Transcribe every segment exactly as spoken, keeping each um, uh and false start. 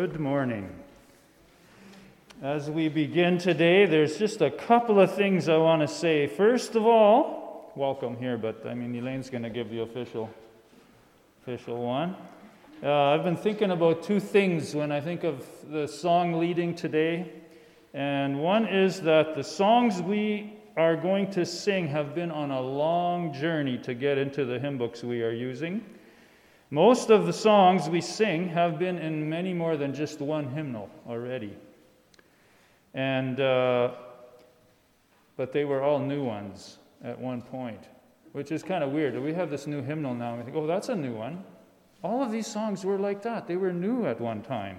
Good morning. As we begin today, there's just a couple of things I want to say. First of all, welcome here, but I mean, Elaine's going to give the official, official one. Uh, I've been thinking about two things when I think of the song leading today. And one is that the songs we are going to sing have been on a long journey to get into the hymn books we are using. Most of the songs we sing have been in many more than just one hymnal already. And, uh, but they were all new ones at one point, which is kind of weird. We have this new hymnal now, and we think, oh, that's a new one. All of these songs were like that. They were new at one time.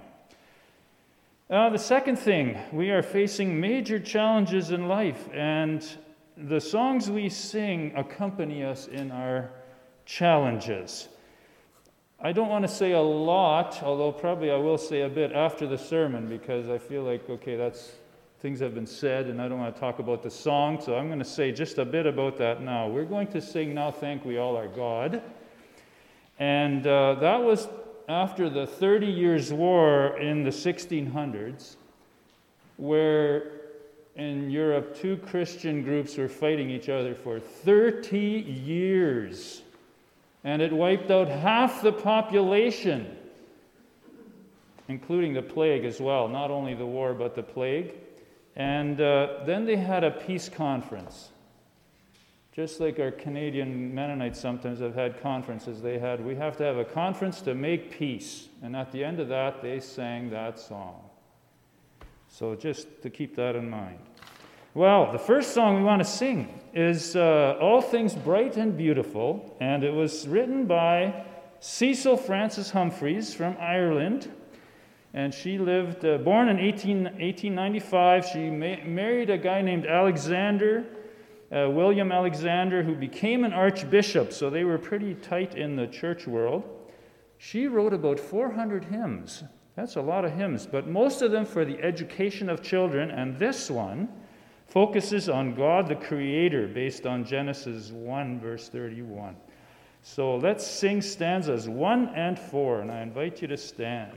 Uh, the second thing, we are facing major challenges in life, and the songs we sing accompany us in our challenges. I don't want to say a lot, although probably I will say a bit after the sermon, because I feel like, okay, that's things have been said, and I don't want to talk about the song, so I'm going to say just a bit about that now. We're going to sing Now Thank We All Our God, and uh, that was after the Thirty Years' War in the sixteen hundreds, where in Europe two Christian groups were fighting each other for thirty years. And it wiped out half the population, including the plague as well. Not only the war, but the plague. And uh, then they had a peace conference. Just like our Canadian Mennonites sometimes have had conferences, they had, we have to have a conference to make peace. And at the end of that, they sang that song. So just to keep that in mind. Well, the first song we want to sing is uh, All Things Bright and Beautiful, and it was written by Cecil Frances Humphreys from Ireland, and she lived, uh, born in eighteen ninety-five. She ma- married a guy named Alexander, uh, William Alexander, who became an archbishop, so they were pretty tight in the church world. She wrote about four hundred hymns. That's a lot of hymns, but most of them for the education of children, and this one focuses on God the Creator based on Genesis one, verse thirty-one. So let's sing stanzas one and four, and I invite you to stand.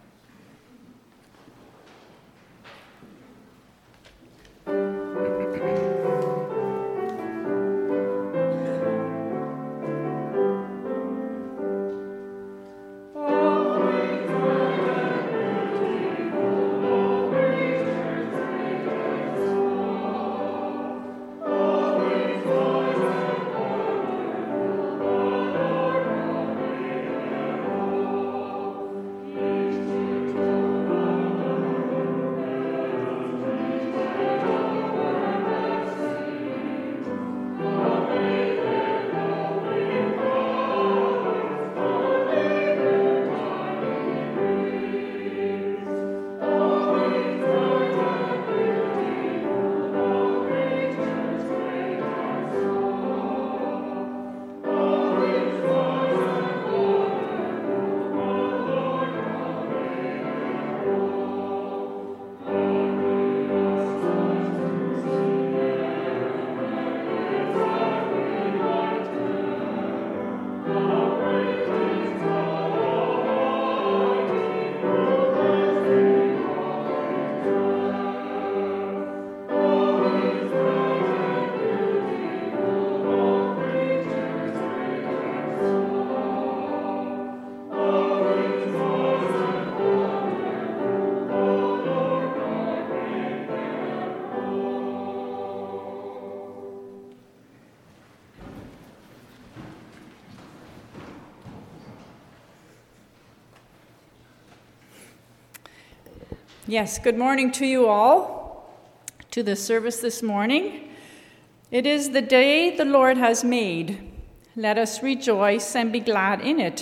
Yes, good morning to you all, to the service this morning. It is the day the Lord has made. Let us rejoice and be glad in it.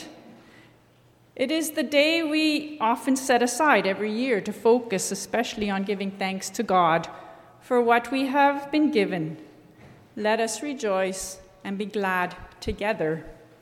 It is the day we often set aside every year to focus especially on giving thanks to God for what we have been given. Let us rejoice and be glad together.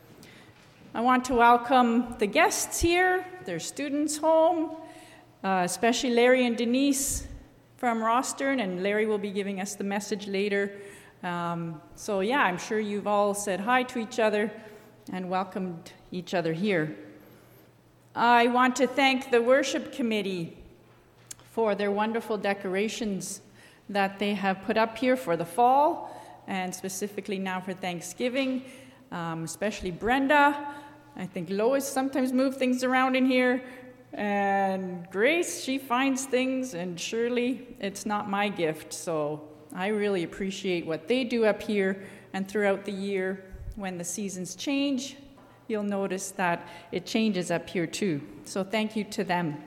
I want to welcome the guests here, their students home, Uh, especially Larry and Denise from Rostern, and Larry will be giving us the message later. Um, so yeah, I'm sure you've all said hi to each other and welcomed each other here. I want to thank the worship committee for their wonderful decorations that they have put up here for the fall, and specifically now for Thanksgiving, um, especially Brenda. I think Lois sometimes moves things around in here, and Grace, she finds things, and Shirley, it's not my gift, so I really appreciate what they do up here. And throughout the year, when the seasons change, you'll notice that it changes up here too. So thank you to them.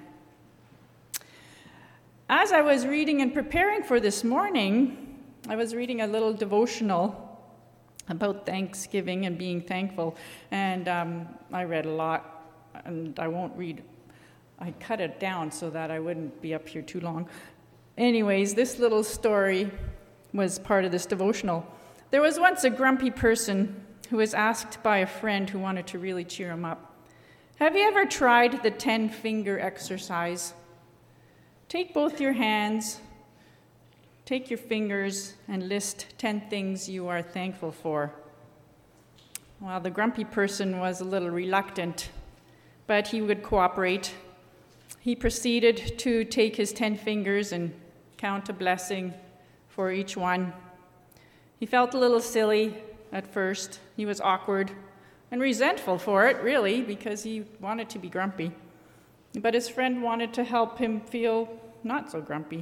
As I was reading and preparing for this morning, I was reading a little devotional about Thanksgiving and being thankful. And um, I read a lot, and I won't read. I cut it down so that I wouldn't be up here too long. Anyways, this little story was part of this devotional. There was once a grumpy person who was asked by a friend who wanted to really cheer him up, "Have you ever tried the ten-finger exercise? Take both your hands, take your fingers, and list ten things you are thankful for." Well, the grumpy person was a little reluctant, but he would cooperate. He proceeded to take his ten fingers and count a blessing for each one. He felt a little silly at first. He was awkward and resentful for it, really, because he wanted to be grumpy. But his friend wanted to help him feel not so grumpy.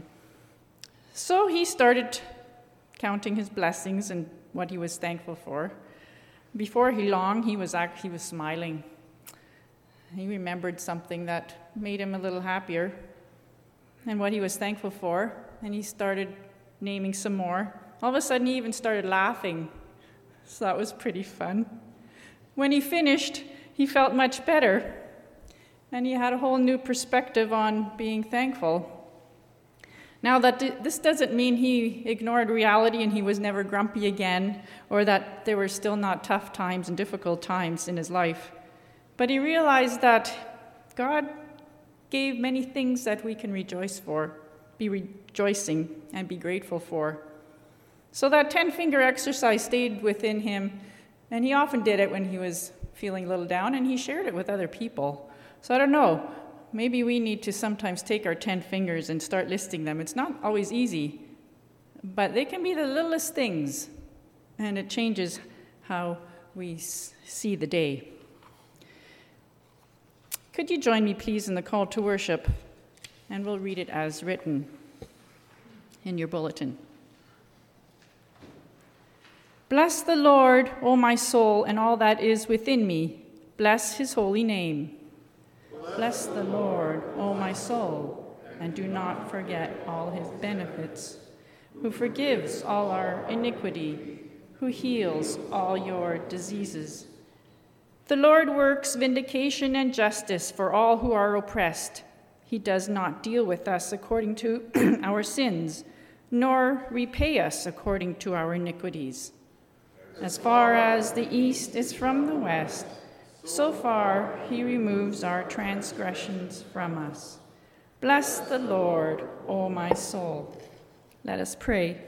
So he started counting his blessings and what he was thankful for. Before he long, he was act- he was smiling. He remembered something that made him a little happier and what he was thankful for, and he started naming some more. All of a sudden, he even started laughing, so that was pretty fun. When he finished, he felt much better, and he had a whole new perspective on being thankful. Now, that d- this doesn't mean he ignored reality and he was never grumpy again, or that there were still not tough times and difficult times in his life. But he realized that God gave many things that we can rejoice for, be rejoicing and be grateful for. So that ten-finger exercise stayed within him, and he often did it when he was feeling a little down, and he shared it with other people. So I don't know, maybe we need to sometimes take our ten fingers and start listing them. It's not always easy, but they can be the littlest things, and it changes how we s- see the day. Could you join me, please, in the call to worship? And we'll read it as written in your bulletin. Bless the Lord, O my soul, and all that is within me. Bless his holy name. Bless the Lord, O my soul, and do not forget all his benefits, who forgives all our iniquity, who heals all your diseases. The Lord works vindication and justice for all who are oppressed. He does not deal with us according to our sins, nor repay us according to our iniquities. As far as the east is from the west, so far he removes our transgressions from us. Bless the Lord, O my soul. Let us pray.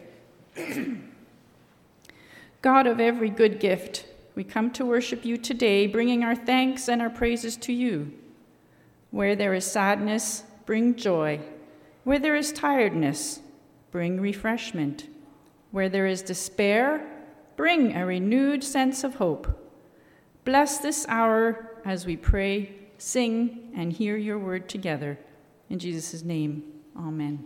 God of every good gift, we come to worship you today, bringing our thanks and our praises to you. Where there is sadness, bring joy. Where there is tiredness, bring refreshment. Where there is despair, bring a renewed sense of hope. Bless this hour as we pray, sing, and hear your word together. In Jesus' name, amen.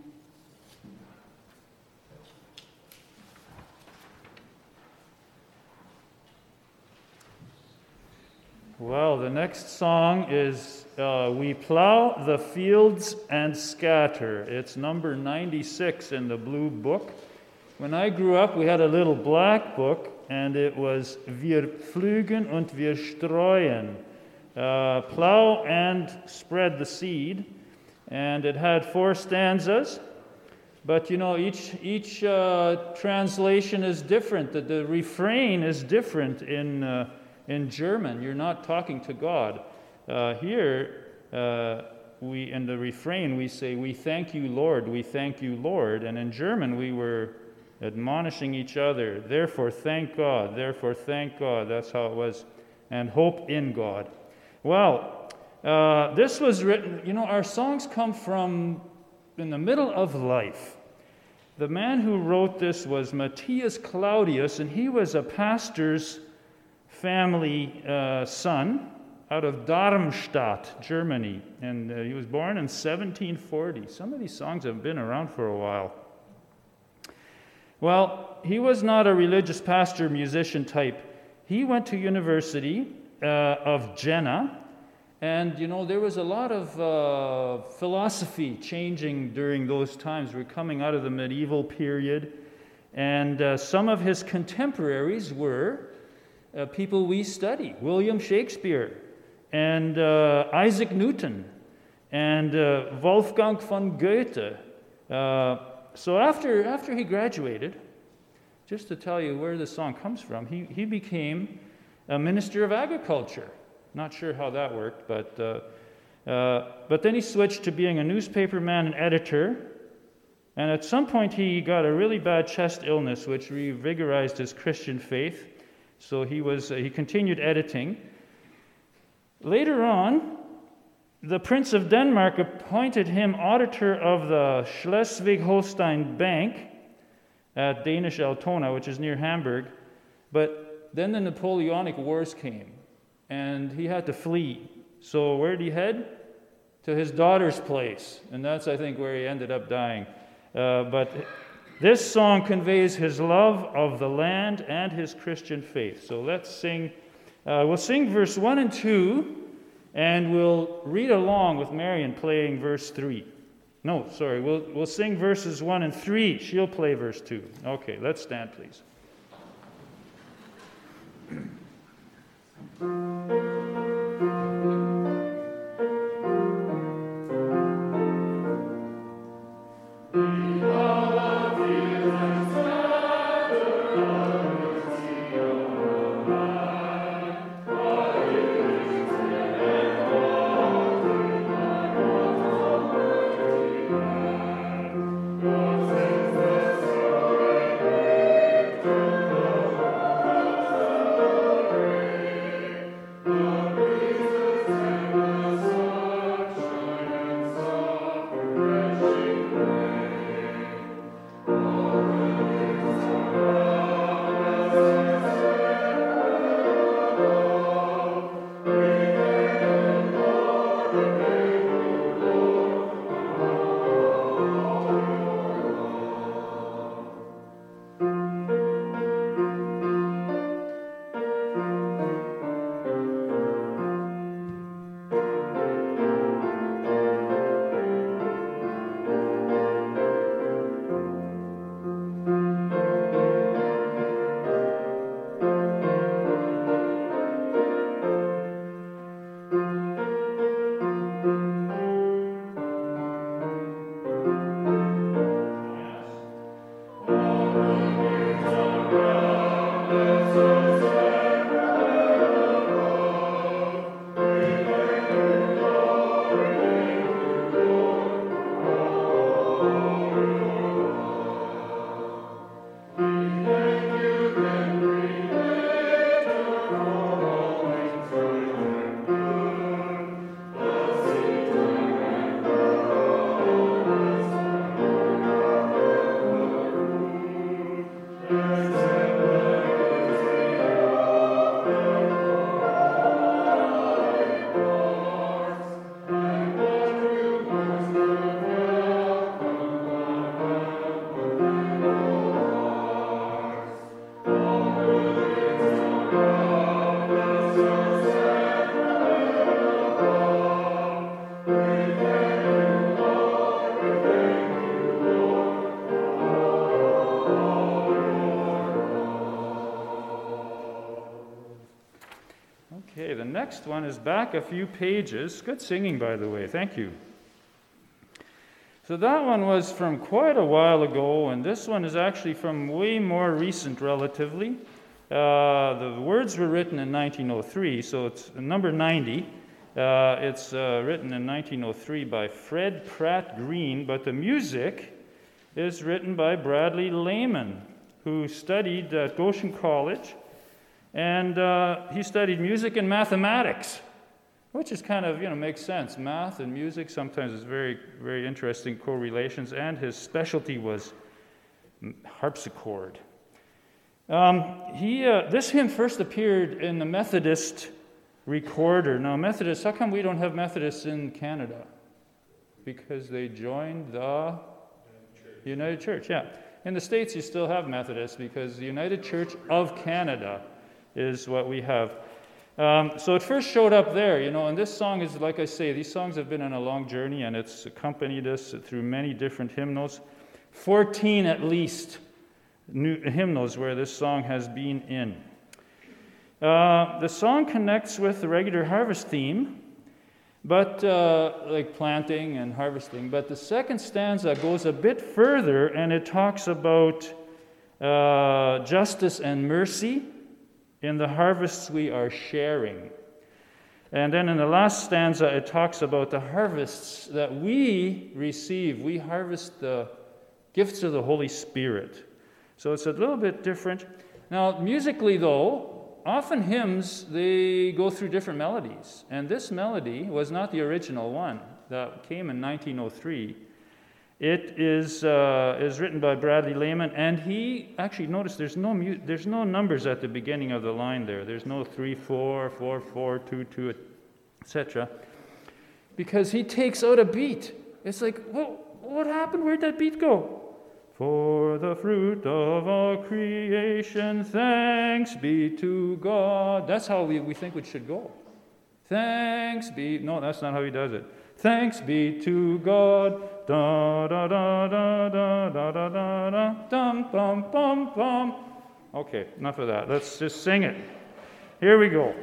Well, the next song is uh, We Plow the Fields and Scatter. It's number ninety-six in the blue book. When I grew up, we had a little black book, and it was Wir pflügen und wir streuen. Uh, plow and spread the seed. And it had four stanzas. But, you know, each, each uh, translation is different. The, the refrain is different in... Uh, In German, you're not talking to God. Uh, here, uh, we in the refrain, we say, we thank you, Lord, we thank you, Lord. And in German, we were admonishing each other. Therefore, thank God. Therefore, thank God. That's how it was. And hope in God. Well, uh, this was written, you know, our songs come from in the middle of life. The man who wrote this was Matthias Claudius, and he was a pastor's family uh, son out of Darmstadt, Germany. And uh, he was born in seventeen forty. Some of these songs have been around for a while. Well, he was not a religious pastor, musician type. He went to University uh, of Jena, and you know there was a lot of uh, philosophy changing during those times. We're coming out of the medieval period, and uh, some of his contemporaries were uh, people we study: William Shakespeare, and uh, Isaac Newton, and uh, Wolfgang von Goethe. Uh, so after after he graduated, just to tell you where this song comes from, he, he became a minister of agriculture. Not sure how that worked, but uh, uh, but then he switched to being a newspaperman and editor. And at some point he got a really bad chest illness, which revigorized his Christian faith. So he was uh, he continued editing. Later on, the Prince of Denmark appointed him auditor of the Schleswig-Holstein Bank at Danish Altona, which is near Hamburg. But then the Napoleonic Wars came, and he had to flee. So where did he head? To his daughter's place, and that's, I think, where he ended up dying. Uh, but this song conveys his love of the land and his Christian faith. So let's sing. Uh, we'll sing verse one and two, and we'll read along with Marion playing verse three. No, sorry, we'll, we'll sing verses one and three. She'll play verse two. Okay, let's stand, please. Okay, the next one is back a few pages. Good singing, by the way. Thank you. So that one was from quite a while ago, and this one is actually from way more recent, relatively. Uh, the words were written in nineteen oh three, so it's number ninety. Uh, it's uh, written in nineteen oh three by Fred Pratt Green, but the music is written by Bradley Lehman, who studied at Goshen College, and uh, he studied music and mathematics. which is kind of, you know, makes sense. Math and music sometimes is very, very interesting correlations, and his specialty was harpsichord. Um, he, uh, this hymn first appeared in the Methodist Recorder. Now, Methodists, how come we don't have Methodists in Canada? Because they joined the United Church, yeah. In the States, you still have Methodists because the United Church of Canada is what we have. Um, so it first showed up there, you know, and this song is, like I say, these songs have been on a long journey, and it's accompanied us through many different hymnals. fourteen at least new hymnals where this song has been in. Uh, the song connects with the regular harvest theme, but uh, like planting and harvesting. But the second stanza goes a bit further, and it talks about uh, justice and mercy in the harvests we are sharing. And then in the last stanza, it talks about the harvests that we receive. We harvest the gifts of the Holy Spirit. So it's a little bit different. Now, musically, though, often hymns, they go through different melodies. And this melody was not the original one that came in nineteen oh three. It is uh, is written by Bradley Lehman, and he actually, notice there's no mu- there's no numbers at the beginning of the line there. There's no three, four, four, four, two, two, et cetera. Because he takes out a beat. It's like, well, what happened? Where'd that beat go? For the fruit of all creation, thanks be to God. That's how we, we think it should go. Thanks be, no, that's not how he does it. Thanks be to God. Da da da da da da da da da dum bum bum bum. Okay, enough of that. Let's just sing it. Here we go.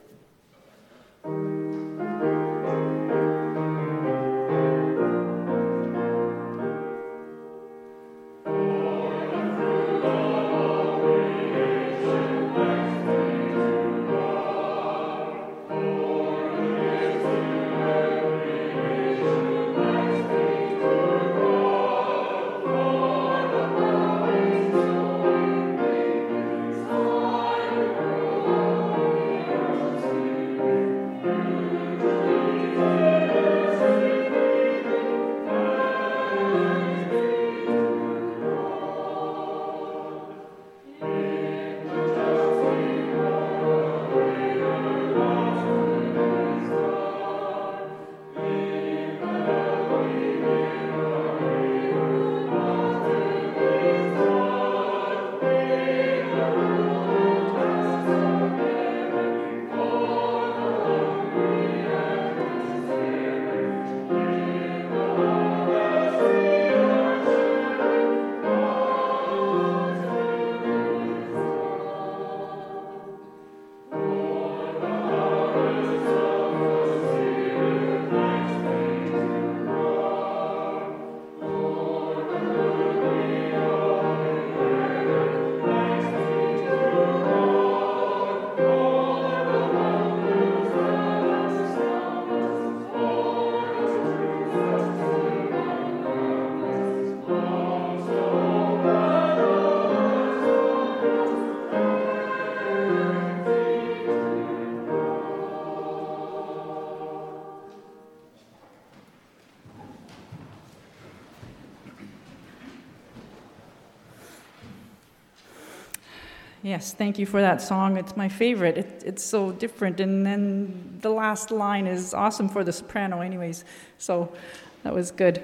Yes, thank you for that song. It's my favorite. It, it's so different. And then the last line is awesome for the soprano anyways. So that was good.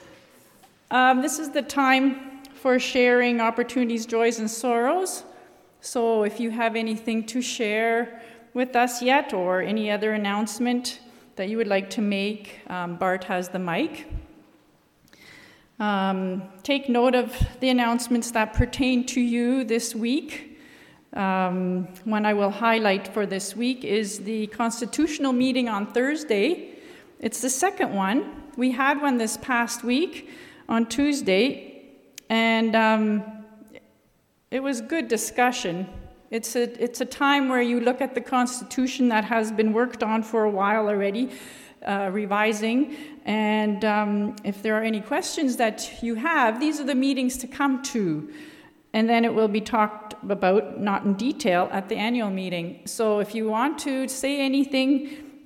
Um, this is the time for sharing opportunities, joys, and sorrows. So if you have anything to share with us yet or any other announcement that you would like to make, um, Bart has the mic. Um, take note of the announcements that pertain to you this week. Um, one I will highlight for this week is the constitutional meeting on Thursday. It's the second one. We had one this past week on Tuesday, and um, it was good discussion. It's a, it's a time where you look at the Constitution that has been worked on for a while already, uh, revising, and um, if there are any questions that you have, these are the meetings to come to. And then it will be talked about, not in detail, at the annual meeting. So if you want to say anything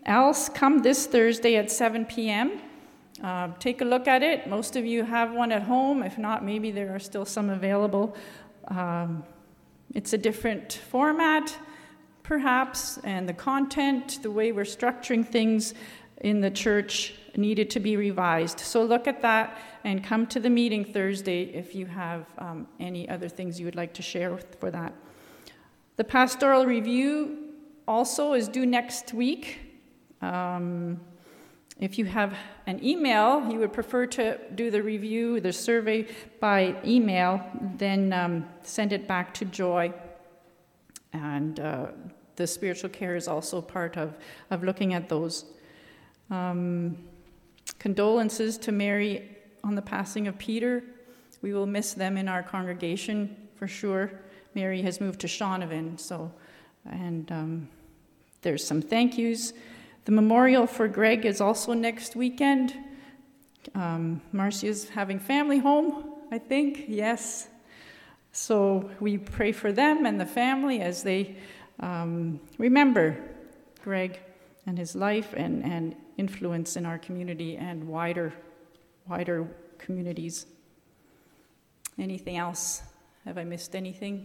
else, come this Thursday at seven p.m. Uh, take a look at it. Most of you have one at home. If not, maybe there are still some available. Um, it's a different format, perhaps, and the content, the way we're structuring things in the church needed to be revised. So look at that and come to the meeting Thursday if you have um, any other things you would like to share for that. The pastoral review also is due next week. Um, if you have an email, you would prefer to do the review, the survey by email, then um, send it back to Joy. And uh, the spiritual care is also part of, of looking at those. Um, condolences to Mary on the passing of Peter. We will miss them in our congregation for sure. Mary has moved to Shaunavon, so, and um, there's some thank yous. The memorial for Greg is also next weekend. Um, Marcia's having family home, I think, yes. So we pray for them and the family as they um, remember Greg and his life and, and influence in our community and wider, wider communities. Anything else? Have I missed anything?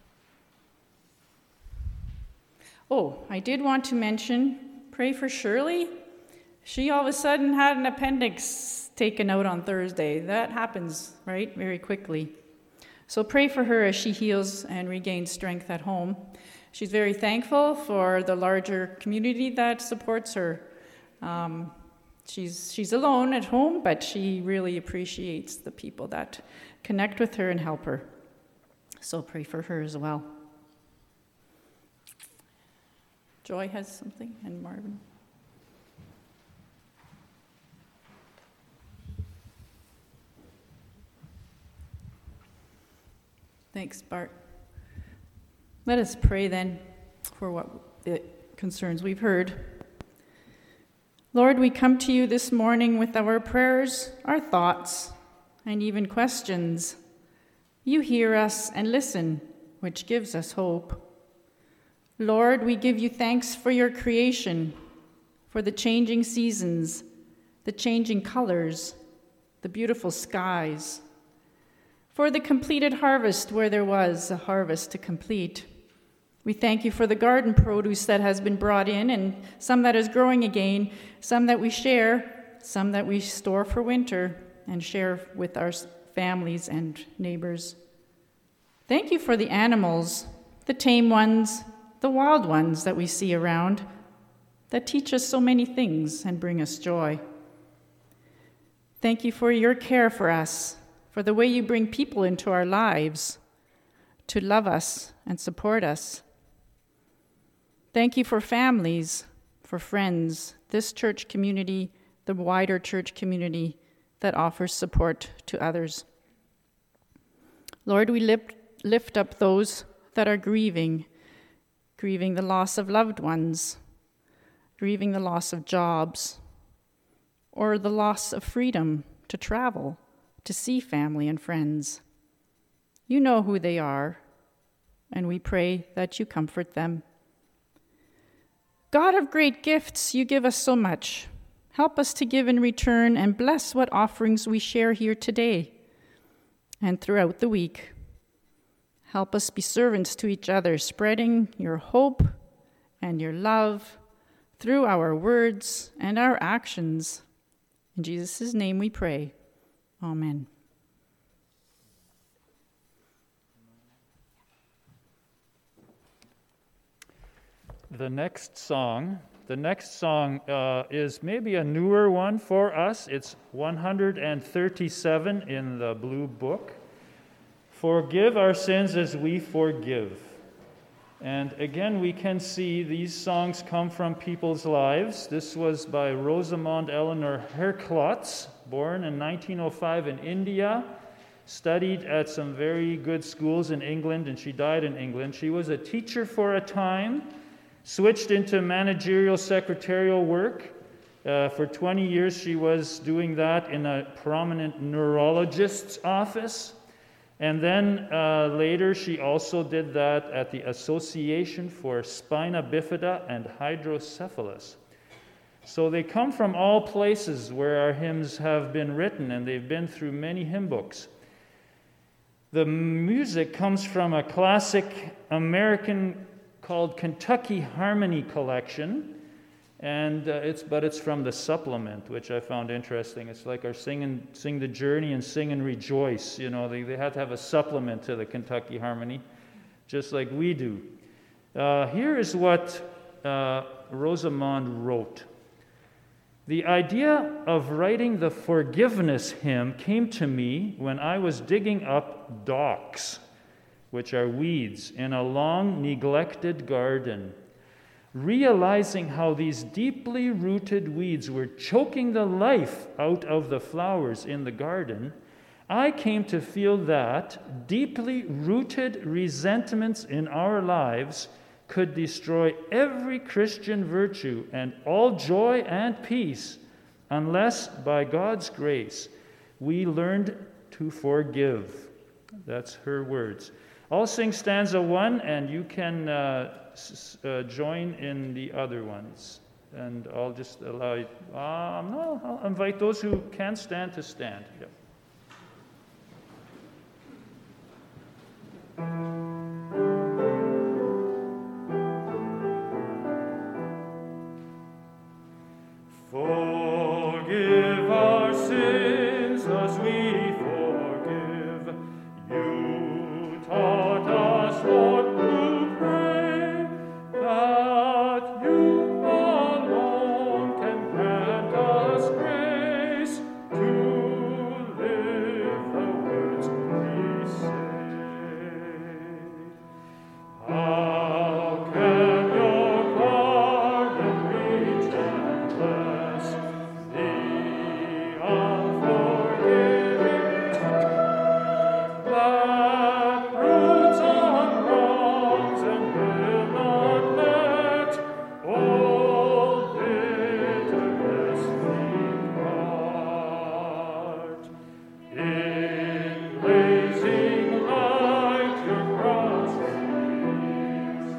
Oh, I did want to mention, pray for Shirley. She all of a sudden had an appendix taken out on Thursday. That happens, right, very quickly. So pray for her as she heals and regains strength at home. She's very thankful for the larger community that supports her. Um, she's she's alone at home, but she really appreciates the people that connect with her and help her. So pray for her as well. Joy has something, and Marvin. Thanks, Bart. Let us pray then for what the concerns we've heard. Lord, we come to you this morning with our prayers, our thoughts, and even questions. You hear us and listen, which gives us hope. Lord, we give you thanks for your creation, for the changing seasons, the changing colors, the beautiful skies, for the completed harvest where there was a harvest to complete. We thank you for the garden produce that has been brought in, and some that is growing again, some that we share, some that we store for winter and share with our families and neighbors. Thank you for the animals, the tame ones, the wild ones that we see around, that teach us so many things and bring us joy. Thank you for your care for us, for the way you bring people into our lives to love us and support us. Thank you for families, for friends, this church community, the wider church community that offers support to others. Lord, we lift, lift up those that are grieving, grieving the loss of loved ones, grieving the loss of jobs, or the loss of freedom to travel, to see family and friends. You know who they are, and we pray that you comfort them. God of great gifts, you give us so much. Help us to give in return and bless what offerings we share here today and throughout the week. Help us be servants to each other, spreading your hope and your love through our words and our actions. In Jesus' name we pray. Amen. The next song, the next song uh, is maybe a newer one for us. It's one hundred thirty-seven in the blue book. Forgive our sins as we forgive. And again, we can see these songs come from people's lives. This was by Rosamond Eleanor Herklotz, born in nineteen oh five in India, studied at some very good schools in England, and she died in England. She was a teacher for a time, switched into managerial secretarial work. Uh, for twenty years, she was doing that in a prominent neurologist's office. And then uh, later, she also did that at the Association for Spina Bifida and Hydrocephalus. So they come from all places where our hymns have been written, and they've been through many hymn books. The music comes from a classic American called Kentucky Harmony Collection, and uh, it's but it's from the supplement, which I found interesting. It's like our Sing and Sing the Journey and Sing and Rejoice. You know, they, they had to have a supplement to the Kentucky Harmony, just like we do. Uh, here is what uh, Rosamond wrote. The idea of writing the forgiveness hymn came to me when I was digging up docks, which are weeds, in a long neglected garden. Realizing how these deeply rooted weeds were choking the life out of the flowers in the garden, I came to feel that deeply rooted resentments in our lives could destroy every Christian virtue and all joy and peace unless, by God's grace, we learned to forgive. That's her words. I'll sing stanza one, and you can uh, s- uh, join in the other ones. And I'll just allow you, uh, no, I'll invite those who can stand to stand. Yep. Forgive our sins as we forgive. You taught us what to pray, that you alone can grant us grace to live the words we say. How can your pardon reach endless? The unforgiving that broods on wrongs and will not let all bitterness depart. In blazing light your cross reveals,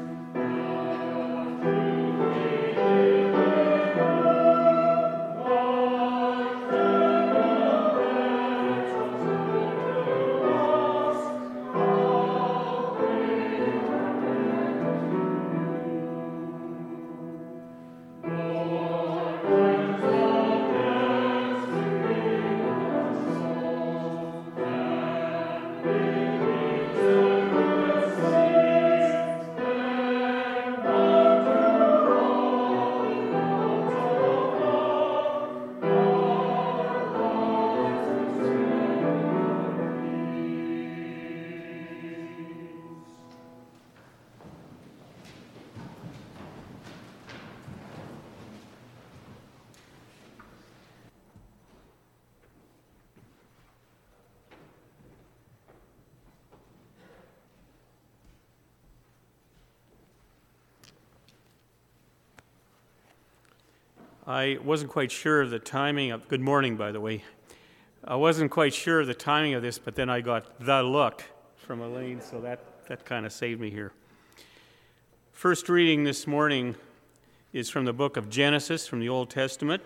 I wasn't quite sure of the timing of, good morning, by the way. I wasn't quite sure of the timing of this, but then I got the look from Elaine, so that, that kind of saved me here. First reading this morning is from the book of Genesis, from the Old Testament.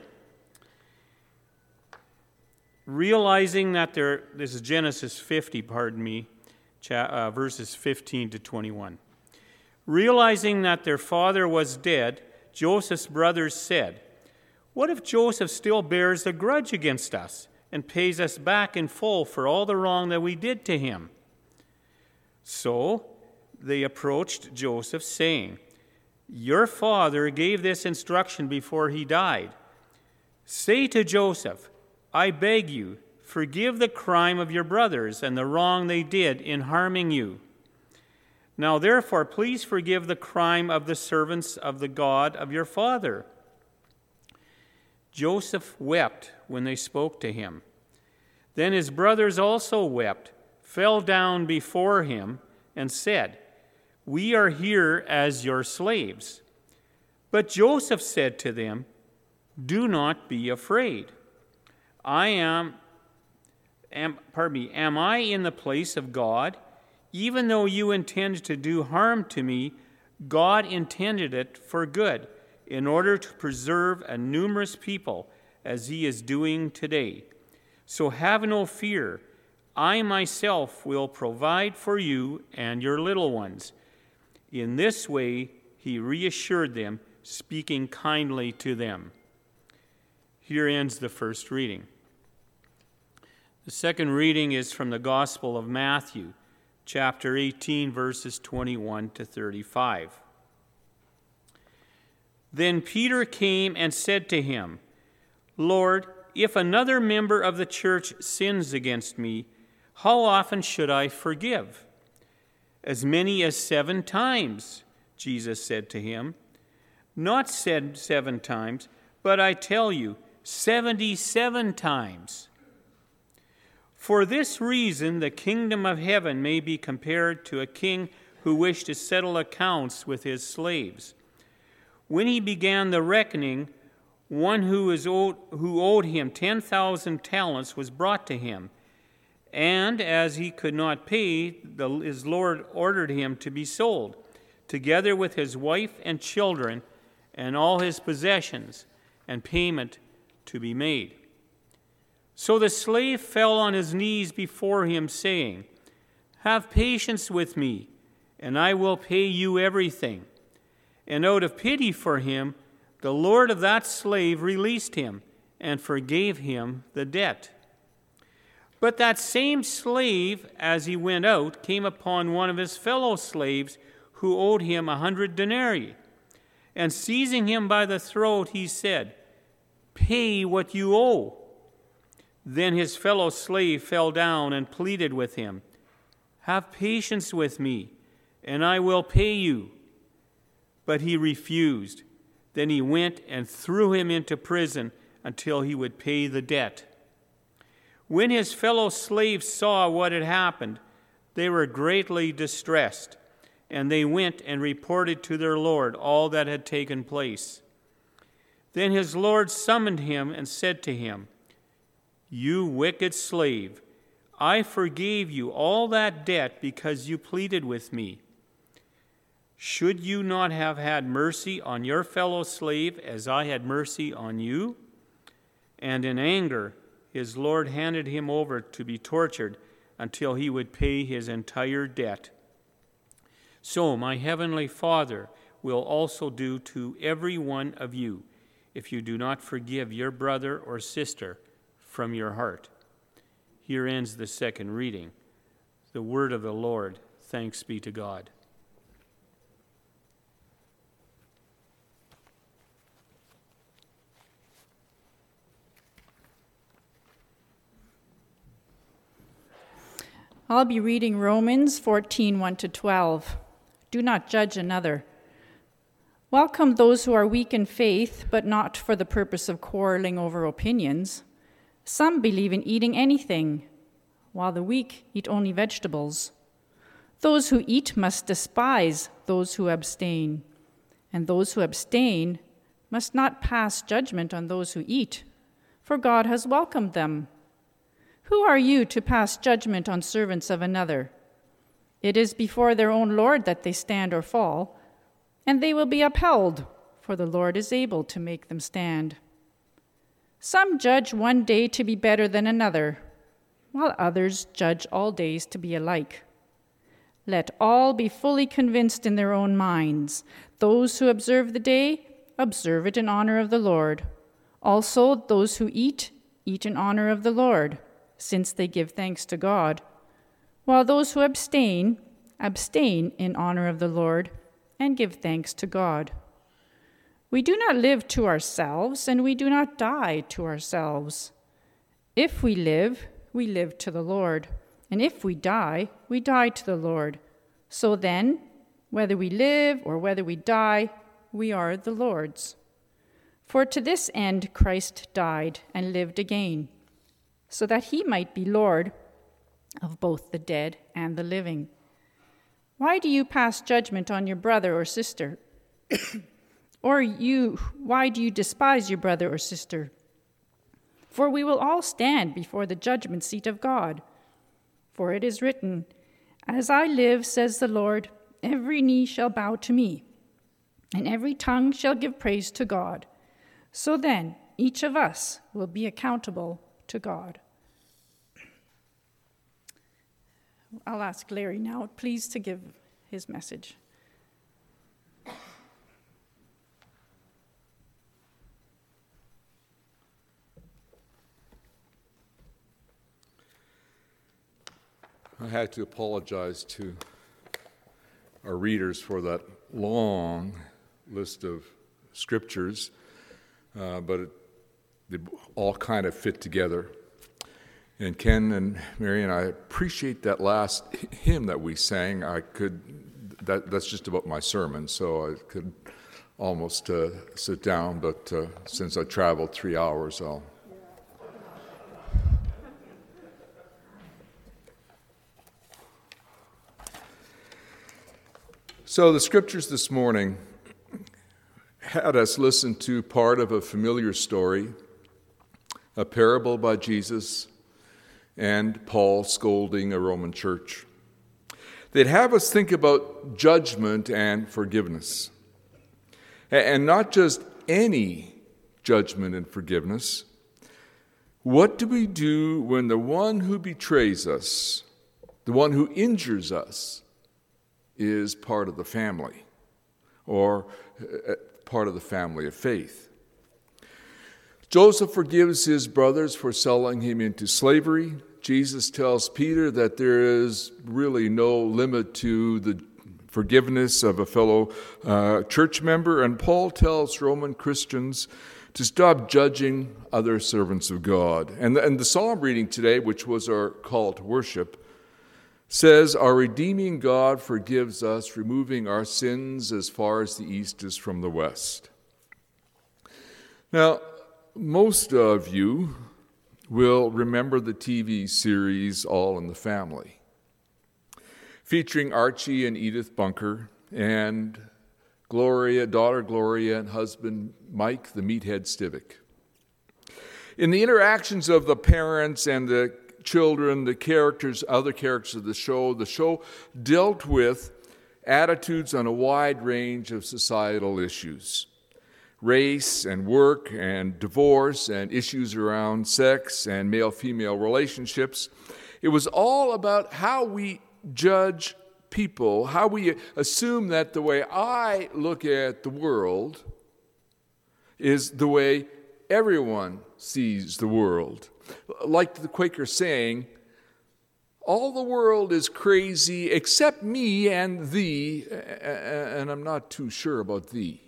Realizing that there, this is Genesis fifty, pardon me, cha, uh, verses fifteen to twenty-one. Realizing that their father was dead, Joseph's brothers said, "What if Joseph still bears a grudge against us and pays us back in full for all the wrong that we did to him?" So they approached Joseph, saying, "Your father gave this instruction before he died. Say to Joseph, 'I beg you, forgive the crime of your brothers and the wrong they did in harming you. Now therefore, please forgive the crime of the servants of the God of your father.' Joseph wept when they spoke to him. Then his brothers also wept, fell down before him, and said, 'We are here as your slaves.' But Joseph said to them, 'Do not be afraid. I am, am pardon me, am I in the place of God? Even though you intend to do harm to me, God intended it for good, in order to preserve a numerous people, as he is doing today. So have no fear. I myself will provide for you and your little ones." In this way, he reassured them, speaking kindly to them. Here ends the first reading. The second reading is from the Gospel of Matthew, chapter eighteen, verses twenty-one to thirty-five. Then Peter came and said to him, "Lord, if another member of the church sins against me, how often should I forgive? As many as seven times," Jesus said to him. "Not said seven times, but I tell you, seventy-seven times. For this reason, the kingdom of heaven may be compared to a king who wished to settle accounts with his slaves. When he began the reckoning, one who, was owed, who owed him ten thousand talents was brought to him. And as he could not pay, the, his Lord ordered him to be sold, together with his wife and children and all his possessions, and payment to be made. So the slave fell on his knees before him, saying, 'Have patience with me, and I will pay you everything.' And out of pity for him, the Lord of that slave released him and forgave him the debt. But that same slave, as he went out, came upon one of his fellow slaves who owed him a hundred denarii. And seizing him by the throat, he said, 'Pay what you owe.' Then his fellow slave fell down and pleaded with him, 'Have patience with me, and I will pay you.' But he refused. Then he went and threw him into prison until he would pay the debt. When his fellow slaves saw what had happened, they were greatly distressed, and they went and reported to their Lord all that had taken place. Then his Lord summoned him and said to him, 'You wicked slave, I forgave you all that debt because you pleaded with me. Should you not have had mercy on your fellow slave as I had mercy on you?' And in anger, his Lord handed him over to be tortured until he would pay his entire debt. So my heavenly Father will also do to every one of you if you do not forgive your brother or sister from your heart." Here ends the second reading. The word of the Lord. Thanks be to God. I'll be reading Romans fourteen, one to twelve. Do not judge another. Welcome those who are weak in faith, but not for the purpose of quarreling over opinions. Some believe in eating anything, while the weak eat only vegetables. Those who eat must despise those who abstain, and those who abstain must not pass judgment on those who eat, for God has welcomed them. Who are you to pass judgment on servants of another? It is before their own Lord that they stand or fall, and they will be upheld, for the Lord is able to make them stand. Some judge one day to be better than another, while others judge all days to be alike. Let all be fully convinced in their own minds. Those who observe the day, observe it in honor of the Lord. Also, those who eat, eat in honor of the Lord, since they give thanks to God, while those who abstain, abstain in honor of the Lord, and give thanks to God. We do not live to ourselves, and we do not die to ourselves. If we live, we live to the Lord, and if we die, we die to the Lord. So then, whether we live or whether we die, we are the Lord's. For to this end Christ died and lived again, so that he might be Lord of both the dead and the living. Why do you pass judgment on your brother or sister? Or you, why do you despise your brother or sister? For we will all stand before the judgment seat of God. For it is written, 'As I live, says the Lord, every knee shall bow to me, and every tongue shall give praise to God. So then, each of us will be accountable to God. I'll ask Larry now, please, to give his message. I had to apologize to our readers for that long list of scriptures, uh, but it, they all kind of fit together. And Ken and Marion, I appreciate that last hymn that we sang. I could, that, that's just about my sermon, so I could almost uh, sit down, but uh, since I traveled three hours, I'll So the scriptures this morning had us listen to part of a familiar story, a parable by Jesus and Paul scolding a Roman church. They'd have us think about judgment and forgiveness. And not just any judgment and forgiveness. What do we do when the one who betrays us, the one who injures us, is part of the family, or part of the family of faith? Joseph forgives his brothers for selling him into slavery. Jesus tells Peter that there is really no limit to the forgiveness of a fellow uh, church member. And Paul tells Roman Christians to stop judging other servants of God. And, and the psalm reading today, which was our call to worship, says, our redeeming God forgives us, removing our sins as far as the east is from the west. Now, most of you will remember the T V series All in the Family, featuring Archie and Edith Bunker and Gloria, daughter Gloria, and husband Mike, the meathead Stivic. In the interactions of the parents and the children, the characters, other characters of the show, the show dealt with attitudes on a wide range of societal issues. Race and work and divorce and issues around sex and male-female relationships. It was all about how we judge people, how we assume that the way I look at the world is the way everyone sees the world. Like the Quaker saying, all the world is crazy except me and thee, and I'm not too sure about thee.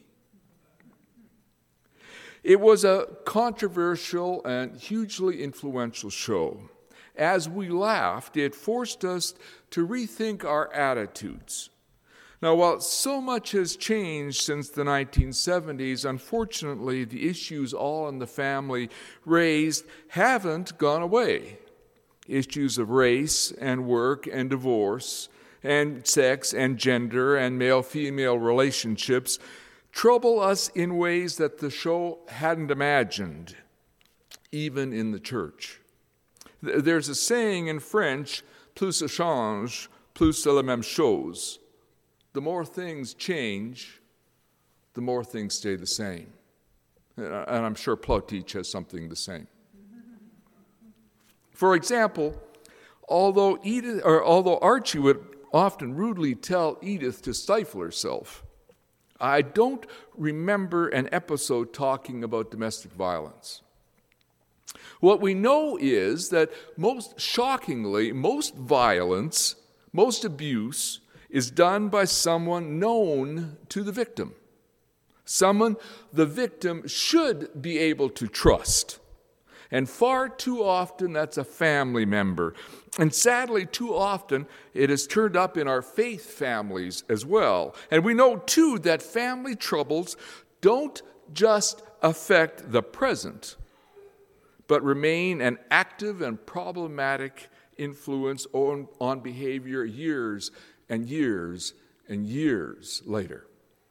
It was a controversial and hugely influential show. As we laughed, it forced us to rethink our attitudes. Now, while so much has changed since the nineteen seventies, unfortunately, the issues All in the Family raised haven't gone away. Issues of race and work and divorce and sex and gender and male-female relationships trouble us in ways that the show hadn't imagined, even in the church. There's a saying in French, plus ça change, plus c'est la même chose. The more things change, the more things stay the same. And I'm sure Plotich has something the same. For example, although Edith, or although Archie would often rudely tell Edith to stifle herself, I don't remember an episode talking about domestic violence. What we know is that most shockingly, most violence, most abuse is done by someone known to the victim. Someone the victim should be able to trust. And far too often, that's a family member. And sadly, too often, it has turned up in our faith families as well. And we know, too, that family troubles don't just affect the present, but remain an active and problematic influence on, on behavior years and years and years later.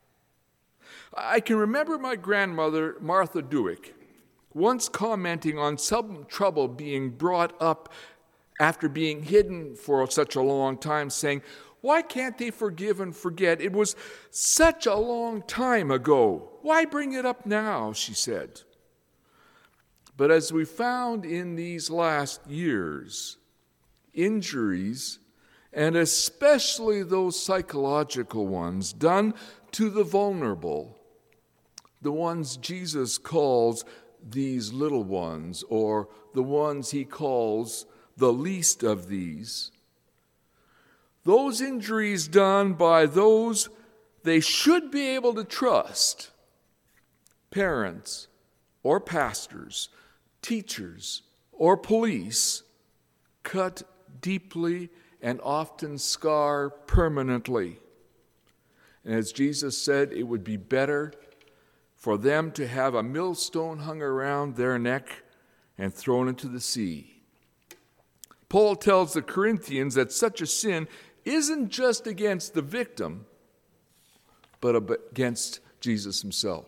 I can remember my grandmother, Martha Dewick, once commenting on some trouble being brought up after being hidden for such a long time, saying, Why can't they forgive and forget? It was such a long time ago. Why bring it up now, she said. But as we found in these last years, injuries, and especially those psychological ones done to the vulnerable, the ones Jesus calls these little ones, or the ones he calls the least of these, those injuries done by those they should be able to trust, parents or pastors, teachers or police, cut deeply and often scar permanently. And as Jesus said, it would be better for them to have a millstone hung around their neck and thrown into the sea. Paul tells the Corinthians that such a sin isn't just against the victim, but against Jesus himself.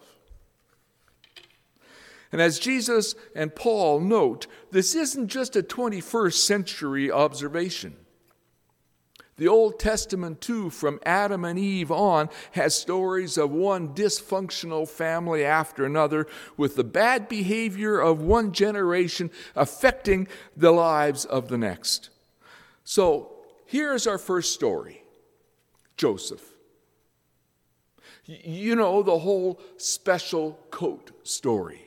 And as Jesus and Paul note, this isn't just a twenty-first century observation. The Old Testament, too, from Adam and Eve on, has stories of one dysfunctional family after another, with the bad behavior of one generation affecting the lives of the next. So, here's our first story, Joseph. You know, the whole special coat story.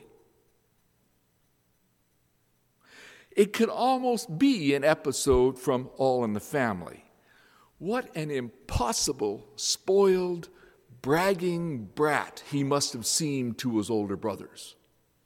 It could almost be an episode from All in the Family. What an impossible, spoiled, bragging brat he must have seemed to his older brothers.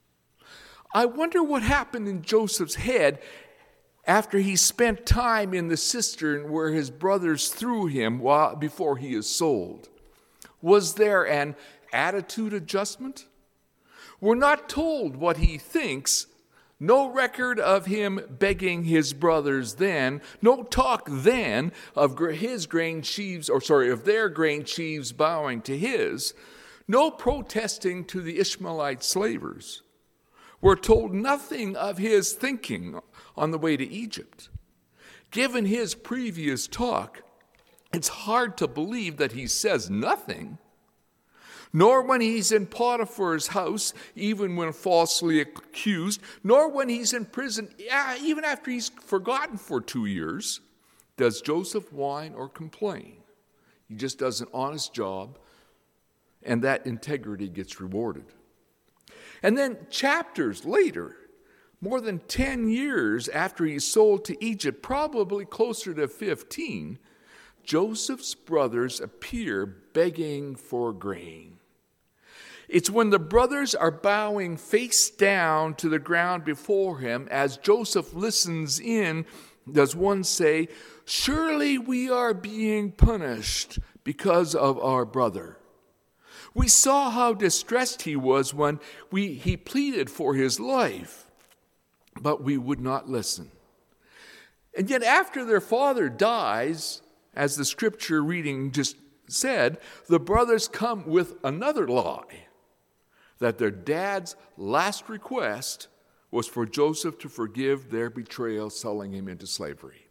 I wonder what happened in Joseph's head after he spent time in the cistern where his brothers threw him while, before he is sold. Was there an attitude adjustment? We're not told what he thinks. No record of him begging his brothers then. No talk then of his grain sheaves, or sorry, of their grain sheaves bowing to his. No protesting to the Ishmaelite slavers. We're told nothing of his thinking on the way to Egypt. Given his previous talk, it's hard to believe that he says nothing. Nor when he's in Potiphar's house, even when falsely accused, nor when he's in prison, even after he's forgotten for two years, does Joseph whine or complain. He just does an honest job, and that integrity gets rewarded. And then chapters later, more than ten years after he's sold to Egypt, probably closer to fifteen, Joseph's brothers appear begging for grain. It's when the brothers are bowing face down to the ground before him, as Joseph listens in, does one say, "Surely we are being punished because of our brother. We saw how distressed he was when we, he pleaded for his life, but we would not listen." And yet after their father dies, as the scripture reading just said, the brothers come with another lie, that their dad's last request was for Joseph to forgive their betrayal, selling him into slavery.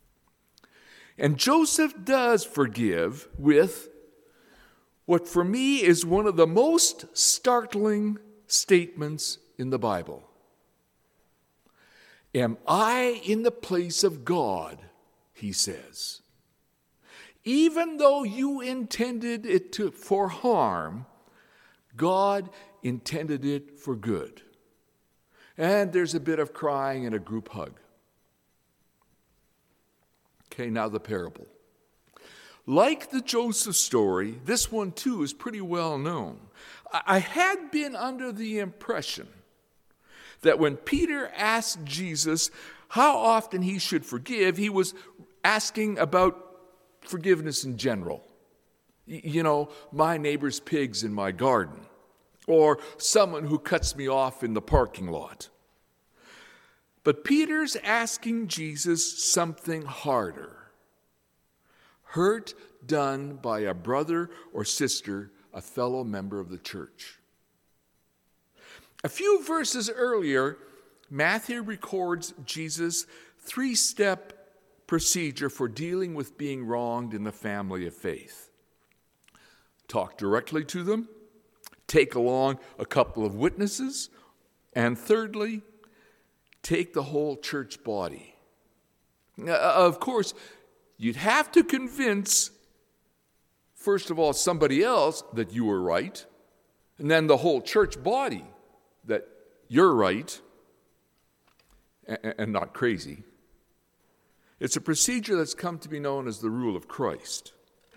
And Joseph does forgive with what for me is one of the most startling statements in the Bible. "Am I in the place of God?" he says. "Even though you intended it to, for harm, God intended it for good." And there's a bit of crying and a group hug. Okay, now the parable. Like the Joseph story, this one too is pretty well known. I had been under the impression that when Peter asked Jesus how often he should forgive, he was asking about forgiveness in general. You know, my neighbor's pigs in my garden, or someone who cuts me off in the parking lot. But Peter's asking Jesus something harder. Hurt done by a brother or sister, a fellow member of the church. A few verses earlier, Matthew records Jesus' three-step procedure for dealing with being wronged in the family of faith. Talk directly to them, take along a couple of witnesses, and thirdly, take the whole church body. Uh, of course, you'd have to convince, first of all, somebody else that you were right, and then the whole church body that you're right and, and not crazy. It's a procedure that's come to be known as the rule of Christ.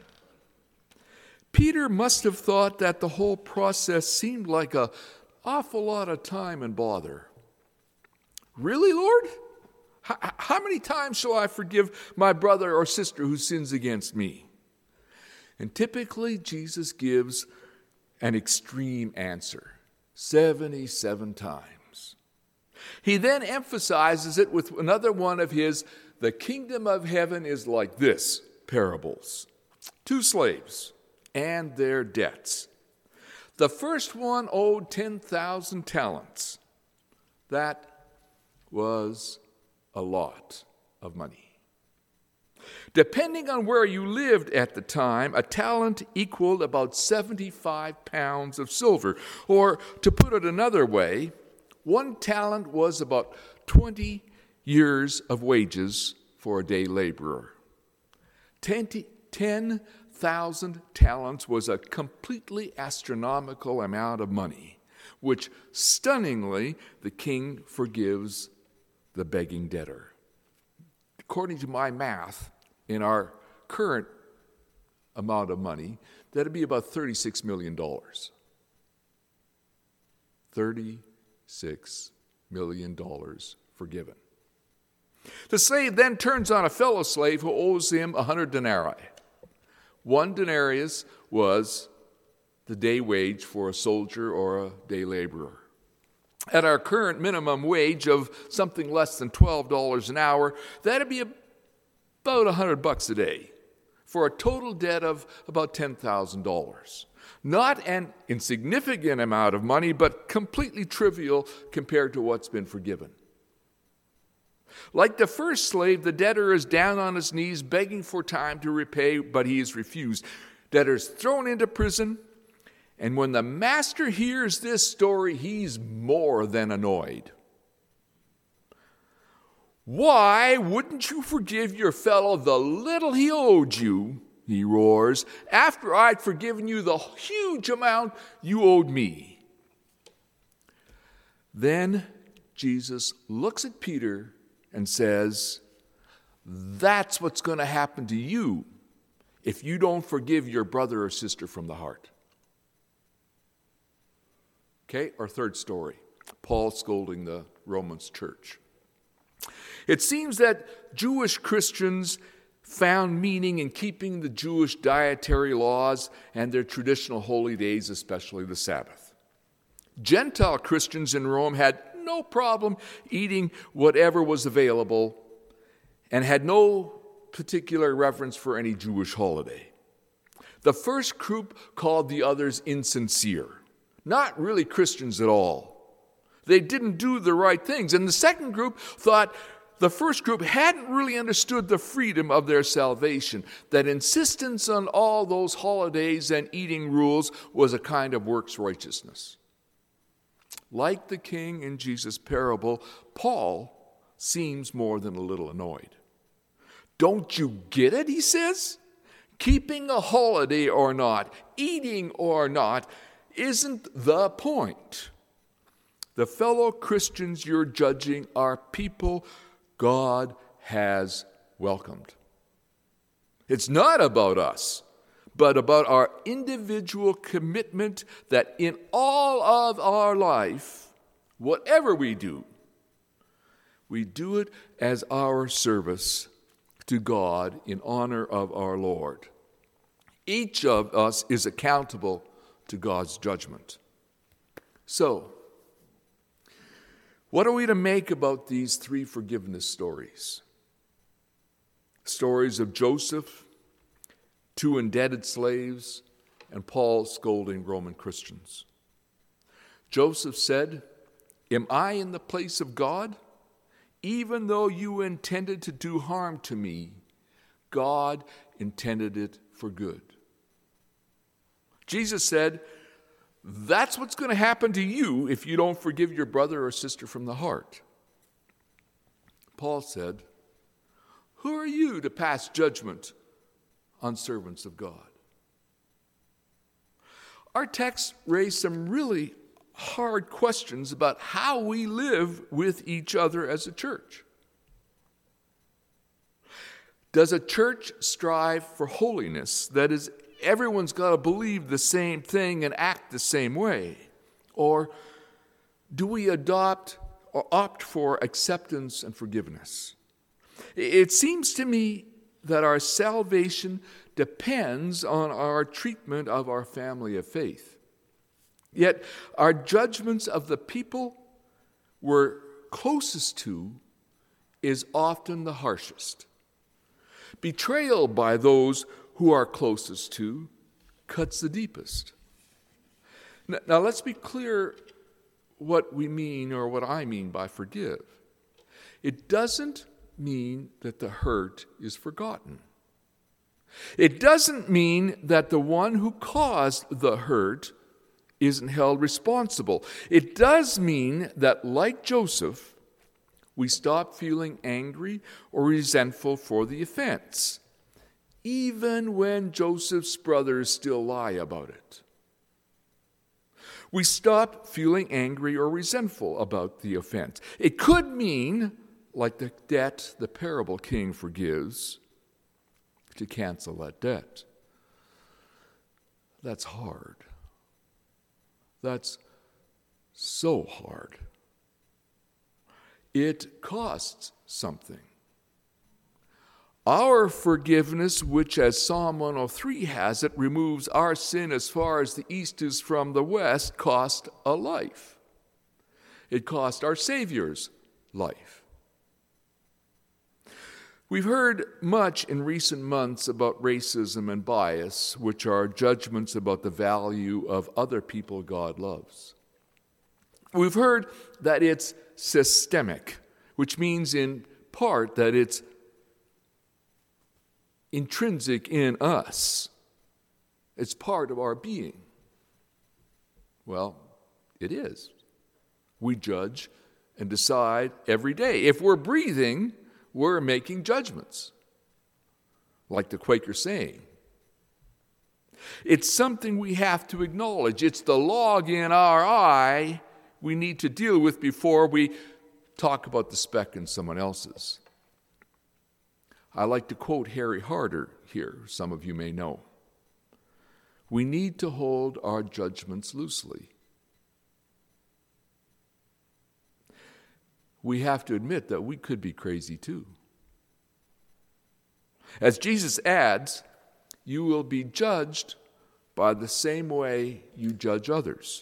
Peter must have thought that the whole process seemed like an awful lot of time and bother. Really, Lord? How, how many times shall I forgive my brother or sister who sins against me? And typically, Jesus gives an extreme answer, seventy-seven times. He then emphasizes it with another one of his, the kingdom of heaven is like this, parables. Two slaves and their debts. The first one owed ten thousand talents. That was a lot of money. Depending on where you lived at the time, a talent equaled about seventy-five pounds of silver. Or, to put it another way, one talent was about twenty years of wages for a day laborer. ten thousand talents was a completely astronomical amount of money, which stunningly the king forgives the begging debtor. According to my math, in our current amount of money, that'd be about thirty-six million dollars. thirty-six million dollars forgiven. The slave then turns on a fellow slave who owes him a hundred denarii. One denarius was the day wage for a soldier or a day laborer. At our current minimum wage of something less than twelve dollars an hour, that'd be about one hundred bucks a day for a total debt of about ten thousand dollars. Not an insignificant amount of money, but completely trivial compared to what's been forgiven. Like the first slave, the debtor is down on his knees begging for time to repay, but he is refused. Debtor is thrown into prison, and when the master hears this story, he's more than annoyed. Why wouldn't you forgive your fellow the little he owed you, he roars, after I'd forgiven you the huge amount you owed me? Then Jesus looks at Peter and says, that's what's going to happen to you if you don't forgive your brother or sister from the heart. Okay, our third story, Paul scolding the Romans church. It seems that Jewish Christians found meaning in keeping the Jewish dietary laws and their traditional holy days, especially the Sabbath. Gentile Christians in Rome had no problem eating whatever was available and had no particular reverence for any Jewish holiday. The first group called the others insincere, not really Christians at all. They didn't do the right things. And the second group thought the first group hadn't really understood the freedom of their salvation, that insistence on all those holidays and eating rules was a kind of works righteousness. Like the king in Jesus' parable, Paul seems more than a little annoyed. Don't you get it, he says? Keeping a holiday or not, eating or not, isn't the point. The fellow Christians you're judging are people God has welcomed. It's not about us, but about our individual commitment that in all of our life, whatever we do, we do it as our service to God in honor of our Lord. Each of us is accountable to God's judgment. So, what are we to make about these three forgiveness stories? Stories of Joseph, two indebted slaves, and Paul scolding Roman Christians. Joseph said, "Am I in the place of God? Even though you intended to do harm to me, God intended it for good. Jesus said, that's what's going to happen to you if you don't forgive your brother or sister from the heart. Paul said, who are you to pass judgment on servants of God? Our text raised some really hard questions about how we live with each other as a church. Does a church strive for holiness? That is, everyone's got to believe the same thing and act the same way? Or do we adopt or opt for acceptance and forgiveness? It seems to me that our salvation depends on our treatment of our family of faith. Yet our judgments of the people we're closest to is often the harshest. Betrayal by those who are closest to cuts the deepest. Now, now let's be clear what we mean or what I mean by forgive. It doesn't mean that the hurt is forgotten. It doesn't mean that the one who caused the hurt isn't held responsible. It does mean that, like Joseph, we stop feeling angry or resentful for the offense, even when Joseph's brothers still lie about it. We stop feeling angry or resentful about the offense. It could mean, like the debt the parable king forgives, to cancel that debt. That's hard. That's so hard. It costs something. Our forgiveness, which as Psalm one oh three has it, removes our sin as far as the east is from the west, cost a life. It cost our Savior's life. We've heard much in recent months about racism and bias, which are judgments about the value of other people God loves. We've heard that it's systemic, which means in part that it's intrinsic in us. It's part of our being. Well, it is. We judge and decide every day. If we're breathing, we're making judgments, like the Quaker saying. It's something we have to acknowledge. It's the log in our eye we need to deal with before we talk about the speck in someone else's. I like to quote Harry Harder here, some of you may know. We need to hold our judgments loosely. We have to admit that we could be crazy too. As Jesus adds, you will be judged by the same way you judge others.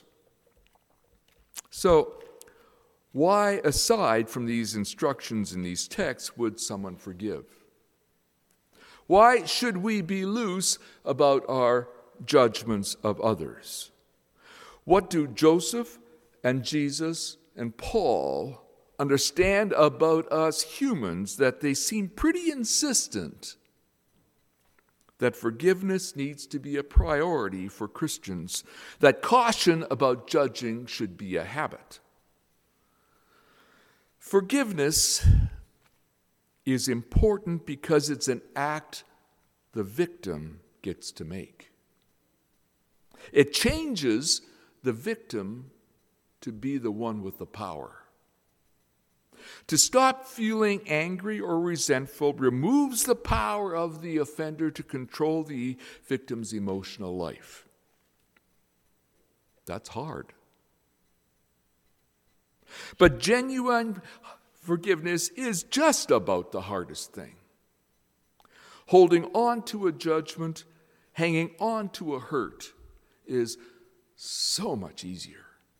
So, why, aside from these instructions in these texts, would someone forgive? Why should we be loose about our judgments of others? What do Joseph and Jesus and Paul understand about us humans that they seem pretty insistent that forgiveness needs to be a priority for Christians, that caution about judging should be a habit? Forgiveness is important because it's an act the victim gets to make. It changes the victim to be the one with the power. To stop feeling angry or resentful removes the power of the offender to control the victim's emotional life. That's hard. But genuine forgiveness is just about the hardest thing. Holding on to a judgment, hanging on to a hurt, is so much easier.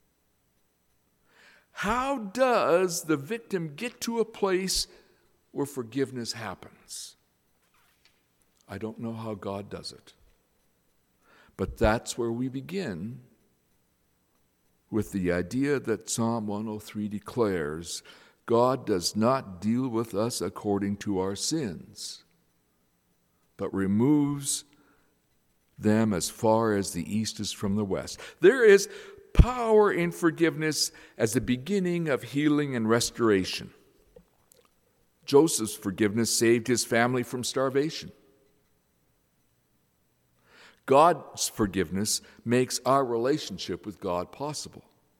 How does the victim get to a place where forgiveness happens? I don't know how God does it. But that's where we begin with the idea that Psalm one oh three declares, God does not deal with us according to our sins, but removes them as far as the east is from the west. There is power in forgiveness as the beginning of healing and restoration. Joseph's forgiveness saved his family from starvation. God's forgiveness makes our relationship with God possible.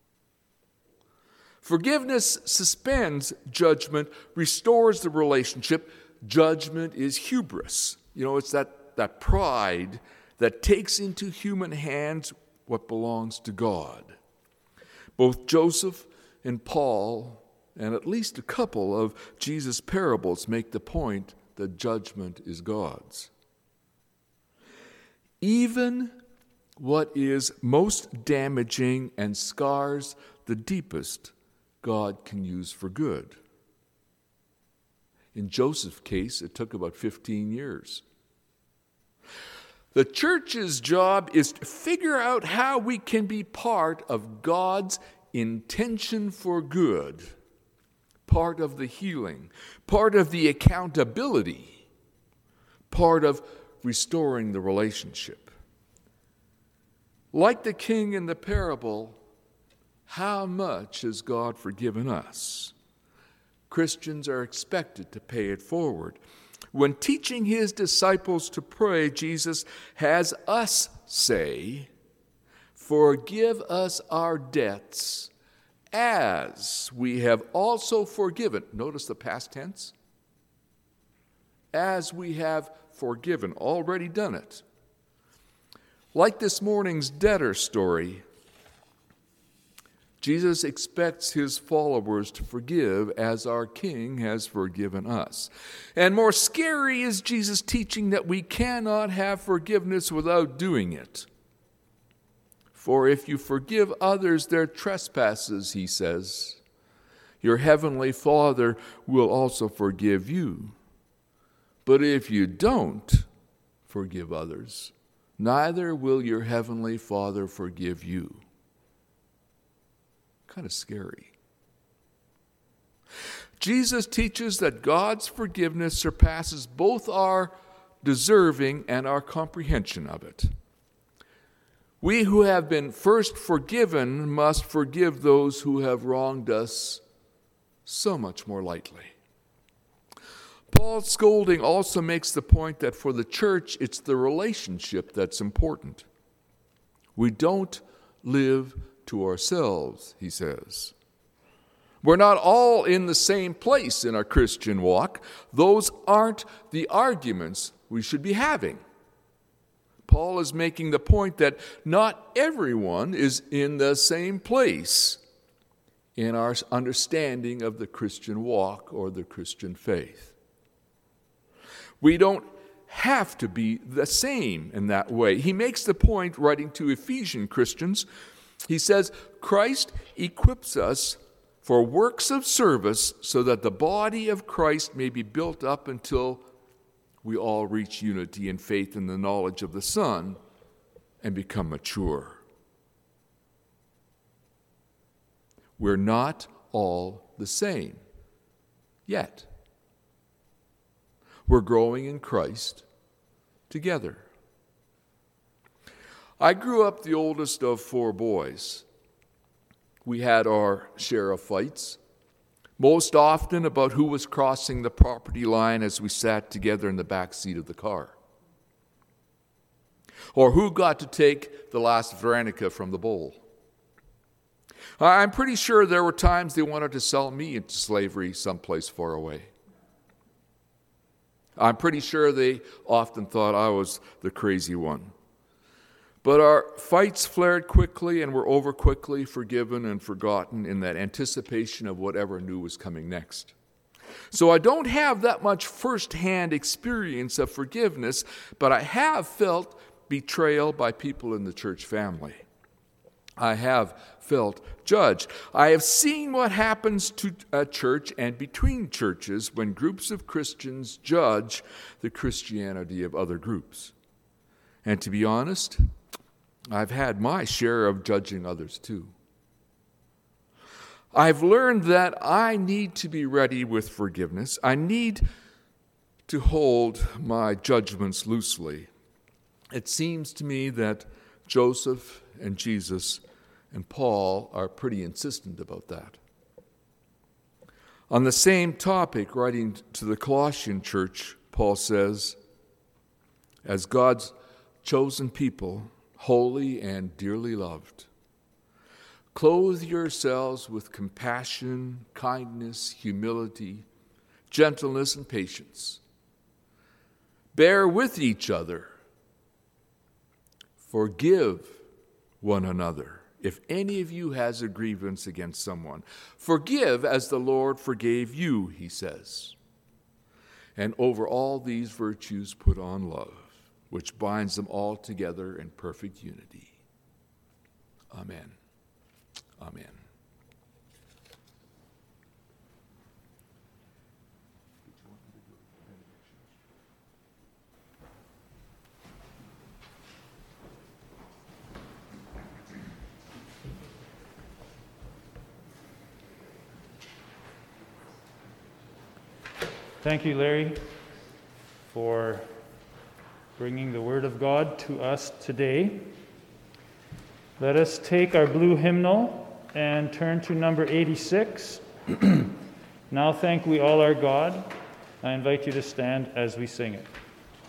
Forgiveness suspends judgment, restores the relationship. Judgment is hubris. You know, it's that, that pride that takes into human hands what belongs to God. Both Joseph and Paul, and at least a couple of Jesus' parables, make the point that judgment is God's. Even what is most damaging and scars the deepest, God can use for good. In Joseph's case, it took about fifteen years. The church's job is to figure out how we can be part of God's intention for good, part of the healing, part of the accountability, part of restoring the relationship. Like the king in the parable, how much has God forgiven us? Christians are expected to pay it forward. When teaching his disciples to pray, Jesus has us say, "Forgive us our debts as we have also forgiven." Notice the past tense. As we have forgiven, already done it. Like this morning's debtor story, Jesus expects his followers to forgive as our King has forgiven us. And more scary is Jesus' teaching that we cannot have forgiveness without doing it. For if you forgive others their trespasses, he says, your heavenly Father will also forgive you. But if you don't forgive others, neither will your heavenly Father forgive you. Kind of scary. Jesus teaches that God's forgiveness surpasses both our deserving and our comprehension of it. We who have been first forgiven must forgive those who have wronged us so much more lightly. Paul's scolding also makes the point that for the church, it's the relationship that's important. We don't live to ourselves, he says. We're not all in the same place in our Christian walk. Those aren't the arguments we should be having. Paul is making the point that not everyone is in the same place in our understanding of the Christian walk or the Christian faith. We don't have to be the same in that way. He makes the point, writing to Ephesian Christians, he says, Christ equips us for works of service so that the body of Christ may be built up until we all reach unity in faith and the knowledge of the Son and become mature. We're not all the same yet. We're growing in Christ together. I grew up the oldest of four boys. We had our share of fights, most often about who was crossing the property line as we sat together in the back seat of the car, or who got to take the last Veronica from the bowl. I'm pretty sure there were times they wanted to sell me into slavery someplace far away. I'm pretty sure they often thought I was the crazy one. But our fights flared quickly and were over quickly, forgiven and forgotten in that anticipation of whatever new was coming next. So I don't have that much first-hand experience of forgiveness, but I have felt betrayal by people in the church family. I have felt judged. I have seen what happens to a church and between churches when groups of Christians judge the Christianity of other groups. And to be honest, I've had my share of judging others too. I've learned that I need to be ready with forgiveness. I need to hold my judgments loosely. It seems to me that Joseph and Jesus and Paul are pretty insistent about that. On the same topic, writing to the Colossian church, Paul says, as God's chosen people, holy and dearly loved, clothe yourselves with compassion, kindness, humility, gentleness, and patience. Bear with each other. Forgive one another. If any of you has a grievance against someone, forgive as the Lord forgave you, he says. And over all these virtues put on love, which binds them all together in perfect unity. Amen. Amen. Thank you, Larry, for bringing the Word of God to us today. Let us take our blue hymnal and turn to number eighty-six. Now thank we all our God. I invite you to stand as we sing it.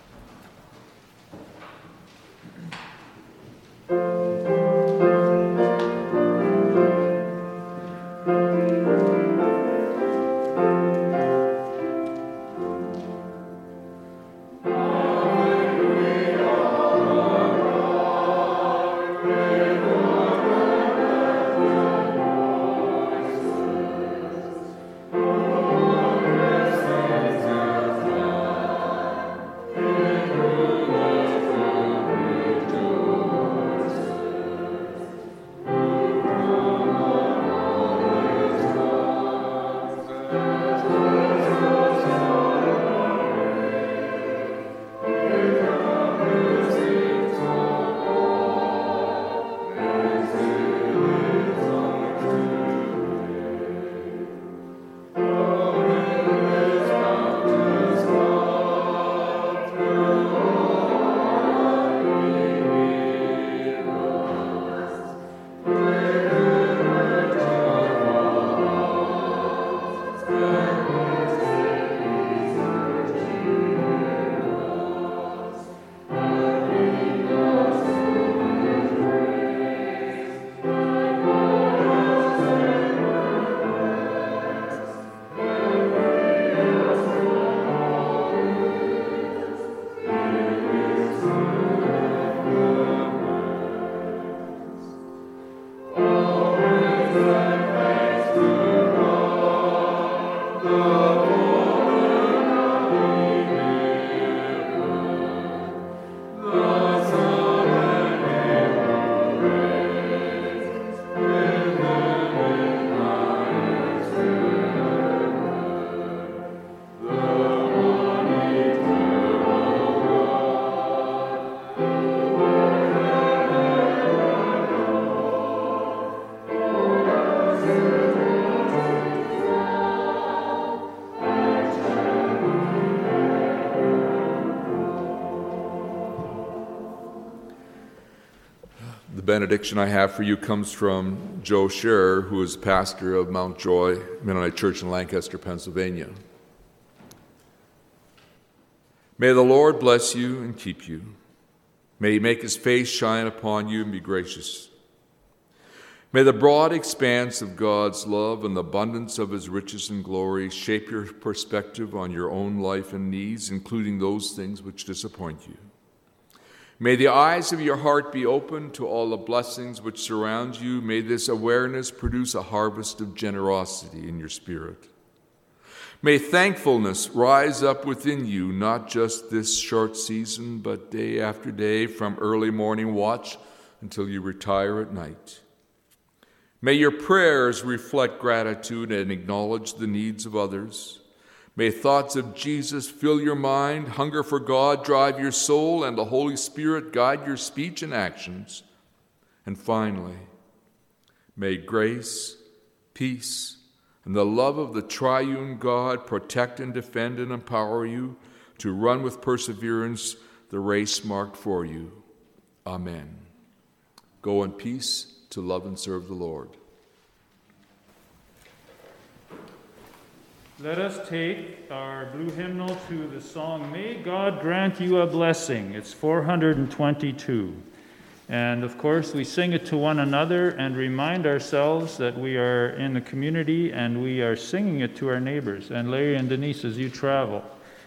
Benediction I have for you comes from Joe Scherer, who is pastor of Mount Joy Mennonite Church in Lancaster, Pennsylvania. May the Lord bless you and keep you. May he make his face shine upon you and be gracious. May the broad expanse of God's love and the abundance of his riches and glory shape your perspective on your own life and needs, including those things which disappoint you. May the eyes of your heart be open to all the blessings which surround you. May this awareness produce a harvest of generosity in your spirit. May thankfulness rise up within you, not just this short season, but day after day, from early morning watch until you retire at night. May your prayers reflect gratitude and acknowledge the needs of others. May thoughts of Jesus fill your mind, hunger for God drive your soul, and the Holy Spirit guide your speech and actions. And finally, may grace, peace, and the love of the triune God protect and defend and empower you to run with perseverance the race marked for you. Amen. Go in peace to love and serve the Lord. Let us take our blue hymnal to the song, May God Grant You a Blessing. It's four hundred twenty-two. And of course, we sing it to one another and remind ourselves that we are in the community and we are singing it to our neighbors. And Larry and Denise, as you travel,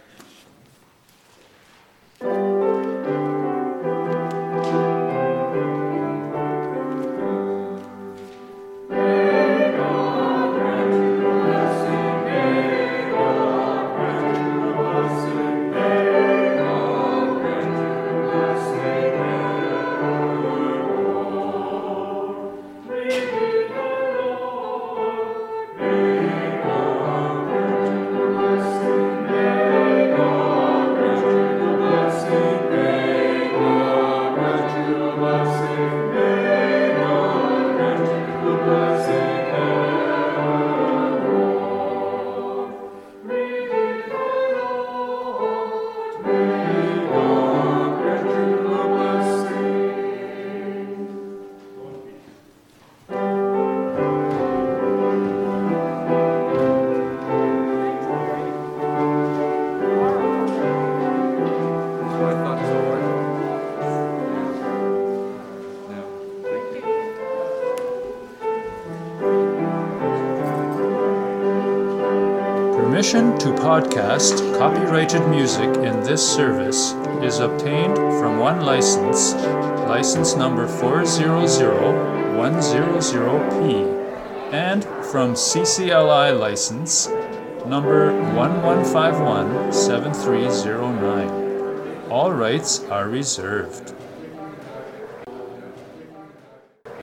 Permission to podcast copyrighted music in this service is obtained from one license, license number four zero zero one zero zero P, and from C C L I license number one one five one seven three zero nine. All rights are reserved.